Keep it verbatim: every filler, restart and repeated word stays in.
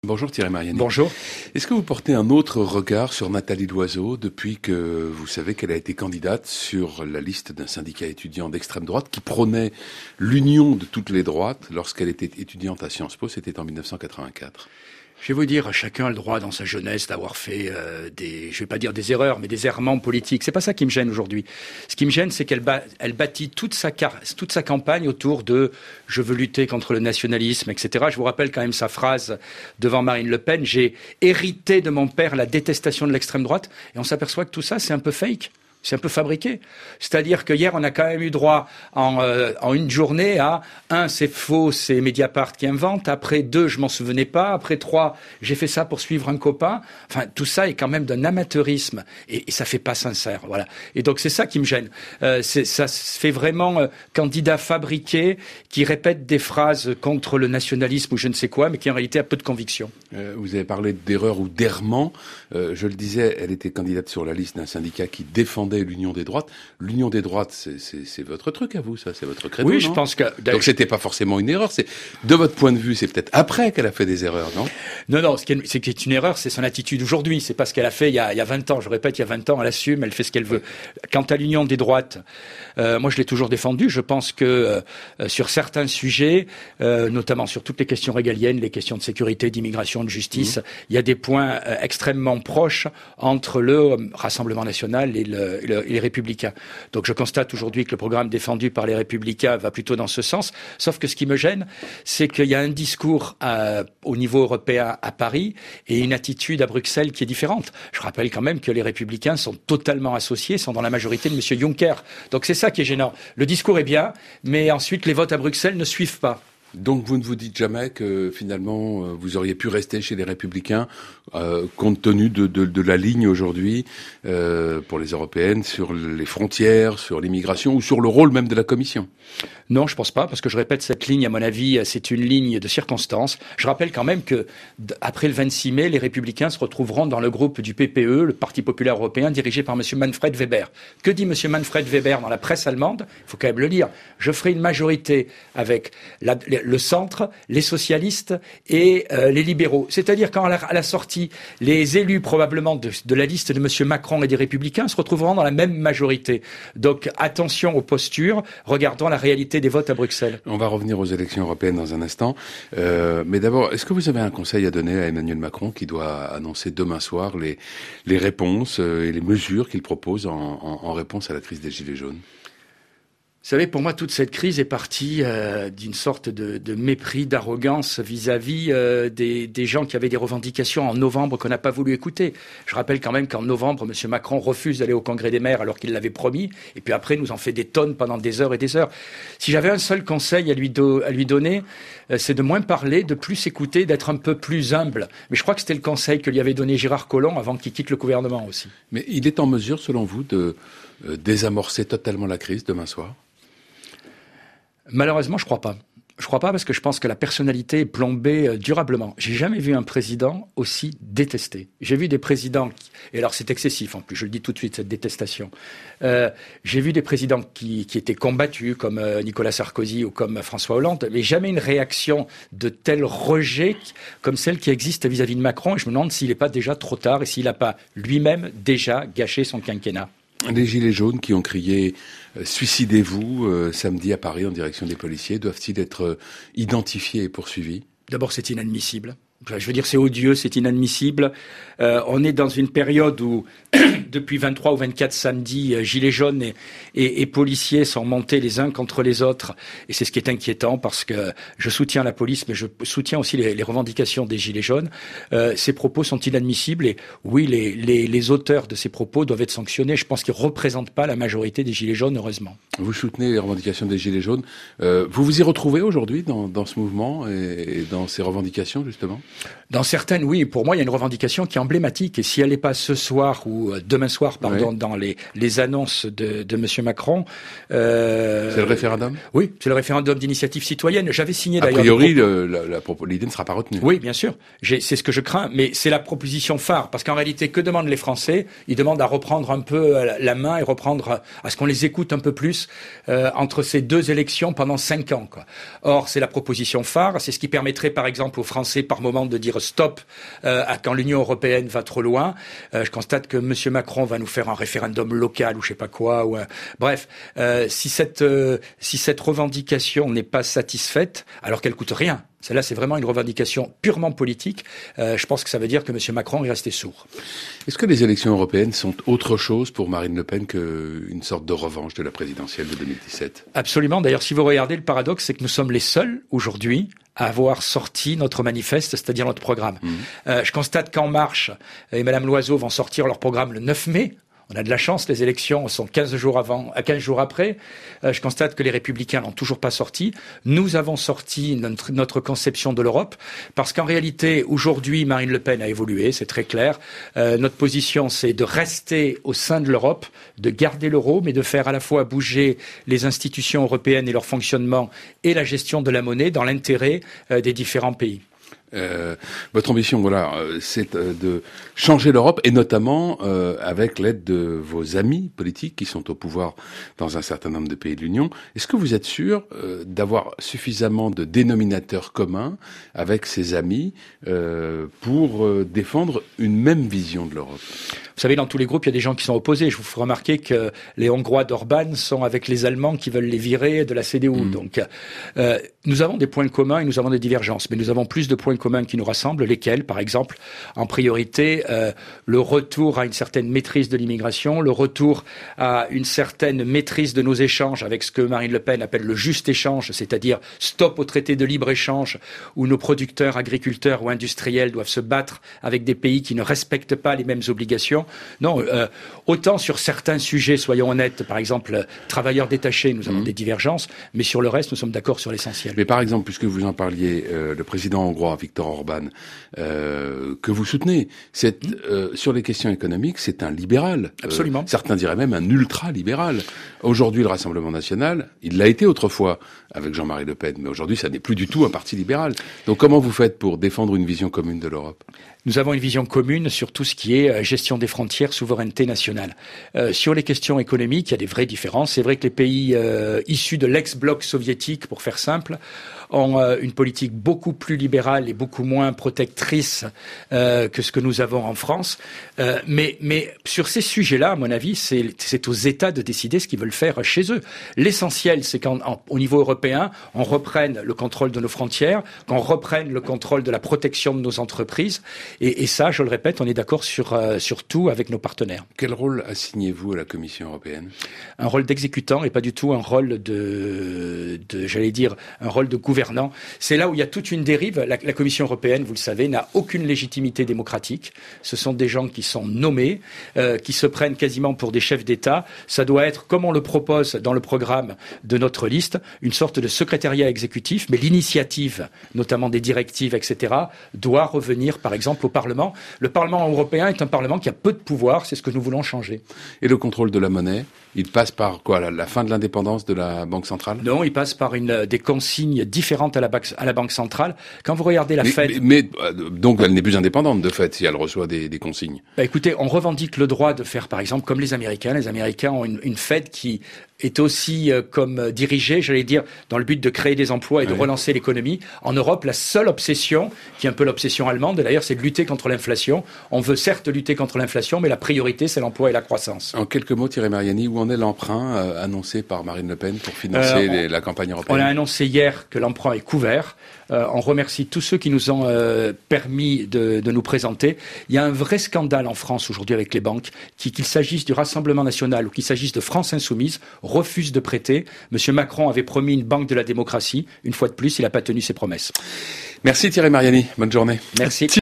Bonjour Thierry Mariani. Bonjour. Est-ce que vous portez un autre regard sur Nathalie Loiseau depuis que vous savez qu'elle a été candidate sur la liste d'un syndicat étudiant d'extrême droite qui prônait l'union de toutes les droites lorsqu'elle était étudiante à Sciences Po, c'était en dix-neuf cent quatre-vingt-quatre? Je vais vous dire, chacun a le droit dans sa jeunesse d'avoir fait euh, des, je vais pas dire des erreurs, mais des errements politiques. C'est pas ça qui me gêne aujourd'hui. Ce qui me gêne, c'est qu'elle ba- elle bâtit toute sa, car- toute sa campagne autour de « je veux lutter contre le nationalisme », et cetera. Je vous rappelle quand même sa phrase devant Marine Le Pen « j'ai hérité de mon père la détestation de l'extrême droite », et on s'aperçoit que tout ça, c'est un peu fake. C'est un peu fabriqué. C'est-à-dire que hier, on a quand même eu droit en, euh, en une journée à un, c'est faux, c'est Mediapart qui invente. Après deux, je m'en souvenais pas. Après trois, j'ai fait ça pour suivre un copain. Enfin, tout ça est quand même d'un amateurisme et, et ça fait pas sincère. Voilà. Et donc c'est ça qui me gêne. Euh, c'est, ça se fait vraiment euh, candidat fabriqué qui répète des phrases contre le nationalisme ou je ne sais quoi, mais qui en réalité a peu de conviction. Euh, vous avez parlé d'erreur ou d'errement. Euh, je le disais, elle était candidate sur la liste d'un syndicat qui défendait l'union des droites. L'union des droites, c'est, c'est, c'est votre truc à vous, ça, c'est votre credo, Oui, non? je pense que... Donc c'était pas forcément une erreur. C'est de votre point de vue, c'est peut-être après qu'elle a fait des erreurs, non? Non, non. Ce qui est, c'est qui est une erreur, c'est son attitude aujourd'hui. C'est pas ce qu'elle a fait il y a, il y a vingt ans. Je répète, il y a vingt ans, elle assume, elle fait ce qu'elle veut. Quant à l'union des droites, euh, moi je l'ai toujours défendue. Je pense que euh, sur certains sujets, euh, notamment sur toutes les questions régaliennes, les questions de sécurité, d'immigration, de justice, mmh. il y a des points euh, extrêmement proches entre le euh, Rassemblement national et, le, et, le, et les Républicains. Donc je constate aujourd'hui que le programme défendu par les Républicains va plutôt dans ce sens. Sauf que ce qui me gêne, c'est qu'il y a un discours à, au niveau européen à Paris et une attitude à Bruxelles qui est différente. Je rappelle quand même que les Républicains sont totalement associés, sont dans la majorité de M. Juncker. Donc c'est ça qui est gênant. Le discours est bien, mais ensuite les votes à Bruxelles ne suivent pas. Donc vous ne vous dites jamais que finalement vous auriez pu rester chez les Républicains euh, compte tenu de, de, de la ligne aujourd'hui euh, pour les Européennes sur les frontières, sur l'immigration ou sur le rôle même de la Commission? Non, je pense pas, parce que je répète, cette ligne, à mon avis, c'est une ligne de circonstance. Je rappelle quand même que après le vingt-six mai, les Républicains se retrouveront dans le groupe du P P E, le Parti populaire européen, dirigé par M. Manfred Weber. Que dit M. Manfred Weber dans la presse allemande? Il faut quand même le lire. Je ferai une majorité avec la, le centre, les socialistes et euh, les libéraux. C'est-à-dire qu'à la, à la sortie, les élus probablement de, de la liste de M. Macron et des Républicains se retrouveront dans la même majorité. Donc attention aux postures, regardons la réalité des votes à Bruxelles. On va revenir aux élections européennes dans un instant. Euh, mais d'abord, est-ce que vous avez un conseil à donner à Emmanuel Macron qui doit annoncer demain soir les, les réponses et les mesures qu'il propose en, en, en réponse à la crise des Gilets jaunes? Vous savez, pour moi, toute cette crise est partie euh, d'une sorte de, de mépris, d'arrogance vis-à-vis euh, des, des gens qui avaient des revendications en novembre qu'on n'a pas voulu écouter. Je rappelle quand même qu'en novembre, M. Macron refuse d'aller au Congrès des maires alors qu'il l'avait promis, et puis après nous en fait des tonnes pendant des heures et des heures. Si j'avais un seul conseil à lui, do- à lui donner, euh, c'est de moins parler, de plus écouter, d'être un peu plus humble. Mais je crois que c'était le conseil que lui avait donné Gérard Collomb avant qu'il quitte le gouvernement aussi. Mais il est en mesure, selon vous, de euh, désamorcer totalement la crise demain soir? Malheureusement, je crois pas. Je crois pas parce que je pense que la personnalité est plombée euh, durablement. J'ai jamais vu un président aussi détesté. J'ai vu des présidents qui... et alors c'est excessif en plus, je le dis tout de suite, cette détestation. Euh, j'ai vu des présidents qui, qui étaient combattus comme euh, Nicolas Sarkozy ou comme François Hollande, mais jamais une réaction de tel rejet comme celle qui existe vis-à-vis de Macron. Et je me demande s'il n'est pas déjà trop tard et s'il n'a pas lui-même déjà gâché son quinquennat. Les Gilets jaunes qui ont crié euh, « Suicidez-vous euh, » samedi à Paris en direction des policiers, doivent-ils être euh, identifiés et poursuivis? D'abord, c'est inadmissible. Je veux dire, c'est odieux, c'est inadmissible. Euh, on est dans une période où, depuis vingt-trois ou vingt-quatre samedis, euh, gilets jaunes et, et, et policiers sont montés les uns contre les autres. Et c'est ce qui est inquiétant parce que je soutiens la police, mais je soutiens aussi les, les revendications des gilets jaunes. Euh, ces propos sont inadmissibles et oui, les, les, les auteurs de ces propos doivent être sanctionnés. Je pense qu'ils ne représentent pas la majorité des gilets jaunes, heureusement. Vous soutenez les revendications des gilets jaunes. Euh, vous vous y retrouvez aujourd'hui dans, dans ce mouvement et, et dans ces revendications, justement? Dans certaines, oui. Pour moi, il y a une revendication qui est emblématique. Et si elle n'est pas ce soir ou demain soir, pardon, oui. dans les, les annonces de, de M. Macron... Euh, c'est le référendum? Oui, c'est le référendum d'initiative citoyenne. J'avais signé d'ailleurs... A priori, le, la, la, l'idée ne sera pas retenue. Oui, bien sûr. J'ai, c'est ce que je crains. Mais c'est la proposition phare. Parce qu'en réalité, que demandent les Français? Ils demandent à reprendre un peu la main et reprendre à ce qu'on les écoute un peu plus euh, entre ces deux élections pendant cinq ans, quoi. Or, c'est la proposition phare, c'est ce qui permettrait par exemple aux Français par moment de dire stop euh, à quand l'Union européenne va trop loin. Euh, je constate que M. Macron va nous faire un référendum local ou je sais pas quoi. Ou un... Bref, euh, si cette euh, si cette revendication n'est pas satisfaite, alors qu'elle coûte rien. Celle-là, c'est vraiment une revendication purement politique. Euh, je pense que ça veut dire que M. Macron est resté sourd. Est-ce que les élections européennes sont autre chose pour Marine Le Pen qu'une sorte de revanche de la présidentielle de deux mille dix-sept ? Absolument. D'ailleurs, si vous regardez, le paradoxe, c'est que nous sommes les seuls aujourd'hui à avoir sorti notre manifeste, c'est-à-dire notre programme. Mmh. Euh, je constate qu'En Marche et Mme Loiseau vont sortir leur programme le neuf mai. On a de la chance, les élections sont quinze jours avant, à quinze jours après. Euh, je constate que les Républicains n'ont toujours pas sorti. Nous avons sorti notre, notre conception de l'Europe, parce qu'en réalité, aujourd'hui, Marine Le Pen a évolué, c'est très clair. Euh, notre position, c'est de rester au sein de l'Europe, de garder l'euro, mais de faire à la fois bouger les institutions européennes et leur fonctionnement et la gestion de la monnaie dans l'intérêt euh, des différents pays. Euh, votre ambition, voilà, c'est de changer l'Europe, et notamment euh, avec l'aide de vos amis politiques qui sont au pouvoir dans un certain nombre de pays de l'Union. Est-ce que vous êtes sûr euh, d'avoir suffisamment de dénominateurs communs avec ces amis euh, pour euh, défendre une même vision de l'Europe ? Vous savez, dans tous les groupes, il y a des gens qui sont opposés. Je vous fais remarquer que les Hongrois d'Orban sont avec les Allemands qui veulent les virer de la C D U. Mmh. Donc, euh, nous avons des points communs et nous avons des divergences, mais nous avons plus de points communs qui nous rassemblent, lesquels, par exemple, en priorité, euh, le retour à une certaine maîtrise de l'immigration, le retour à une certaine maîtrise de nos échanges avec ce que Marine Le Pen appelle le juste échange, c'est-à-dire stop au traité de libre-échange où nos producteurs, agriculteurs ou industriels doivent se battre avec des pays qui ne respectent pas les mêmes obligations. Non, euh, autant sur certains sujets, soyons honnêtes, par exemple, travailleurs détachés, nous avons mmh. des divergences, mais sur le reste, nous sommes d'accord sur l'essentiel. Mais par exemple, puisque vous en parliez, euh, le président hongrois, Viktor Orban, euh, que vous soutenez, c'est, mmh. euh, sur les questions économiques, c'est un libéral. Absolument. Euh, certains diraient même un ultra-libéral. Aujourd'hui, le Rassemblement national, il l'a été autrefois avec Jean-Marie Le Pen, mais aujourd'hui, ça n'est plus du tout un parti libéral. Donc comment vous faites pour défendre une vision commune de l'Europe ? Nous avons une vision commune sur tout ce qui est gestion des frontières, souveraineté nationale. Euh, sur les questions économiques, il y a des vraies différences. C'est vrai que les pays euh, issus de l'ex-bloc soviétique, pour faire simple, ont euh, une politique beaucoup plus libérale et beaucoup moins protectrice euh, que ce que nous avons en France. Euh, mais, mais sur ces sujets-là, à mon avis, c'est, c'est aux États de décider ce qu'ils veulent faire chez eux. L'essentiel, c'est qu'au niveau européen, on reprenne le contrôle de nos frontières, qu'on reprenne le contrôle de la protection de nos entreprises. Et, et ça, je le répète, on est d'accord sur, euh, sur tout avec nos partenaires. Quel rôle assignez-vous à la Commission européenne ? Un rôle d'exécutant et pas du tout un rôle de, de j'allais dire, un rôle de gouvernant. C'est là où il y a toute une dérive. La, la Commission européenne, vous le savez, n'a aucune légitimité démocratique. Ce sont des gens qui sont nommés, euh, qui se prennent quasiment pour des chefs d'État. Ça doit être, comme on le propose dans le programme de notre liste, une sorte de secrétariat exécutif, mais l'initiative, notamment des directives, et cetera, doit revenir, par exemple, au Parlement. Le Parlement européen est un Parlement qui a peu de pouvoir, c'est ce que nous voulons changer. Et le contrôle de la monnaie, il passe par quoi, la, la fin de l'indépendance de la Banque centrale ? Non, il passe par une, des consignes différentes à la, à la Banque centrale. Quand vous regardez la mais, Fed... Mais, mais donc elle n'est plus indépendante de fait si elle reçoit des, des consignes. Bah, écoutez, on revendique le droit de faire par exemple comme les Américains. Les Américains ont une, une Fed qui est aussi euh, comme dirigée, j'allais dire, dans le but de créer des emplois et de ouais. relancer l'économie. En Europe, la seule obsession, qui est un peu l'obsession allemande d'ailleurs, c'est de lutter contre l'inflation. On veut certes lutter contre l'inflation, mais la priorité, c'est l'emploi et la croissance. En quelques mots, Thierry Mariani, où en est l'emprunt euh, annoncé par Marine Le Pen pour financer euh, on, les, la campagne européenne ? On a annoncé hier que l'emprunt est couvert. Euh, on remercie tous ceux qui nous ont euh, permis de, de nous présenter. Il y a un vrai scandale en France aujourd'hui avec les banques, qui, qu'il s'agisse du Rassemblement national ou qu'il s'agisse de France Insoumise, refusent de prêter. Monsieur Macron avait promis une banque de la démocratie. Une fois de plus, il n'a pas tenu ses promesses. Merci Thierry Mariani. Bonne journée. Merci.